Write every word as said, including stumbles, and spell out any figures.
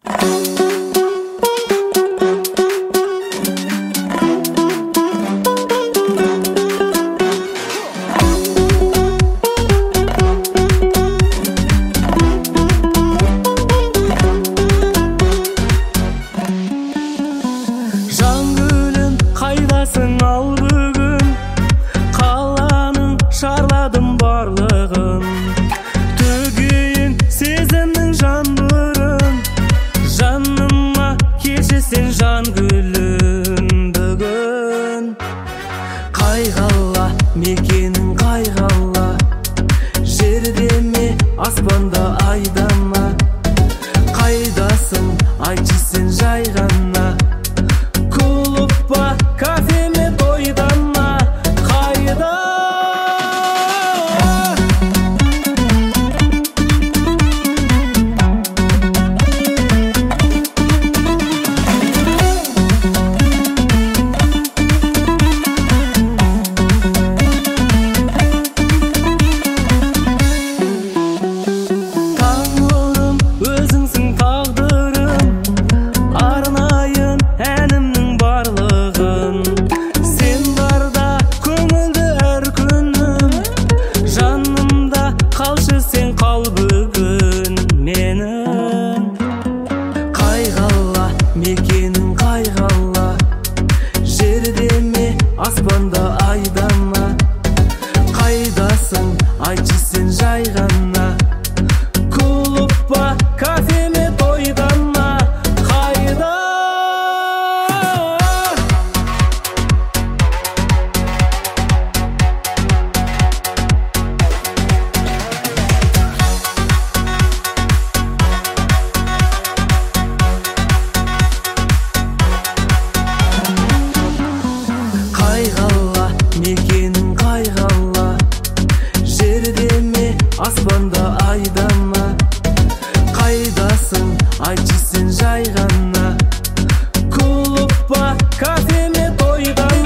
Ал бүгін қаланың шарладым барлығын, төгейін сезімнің жаңбырын, жаныма келші сен жан гүлім бүгін. Қай қала мекенің, қай қала, жерде ме аспанда айда ма, қайдасың айтшы сен жай ғана, клуб па кафе ме тойда ма, қайда? Таңырым өзіңсің тағдырым, арнайын әнімнің барлығын, сен барда көңілді әр күнім, жанымда қалшы сен қал бүгін менің. Қай қала мекенің, қай қала, жерде ме аспанда айда ма, қайдасың айтшы сен жай ғана, клуб па кафе ме тойда ма, қайда? Қай қала мекенің, қай қала, жерде ме аспанда айда ма, қайдасың айтшы сен жай ғана, клуб па кафе ме тойда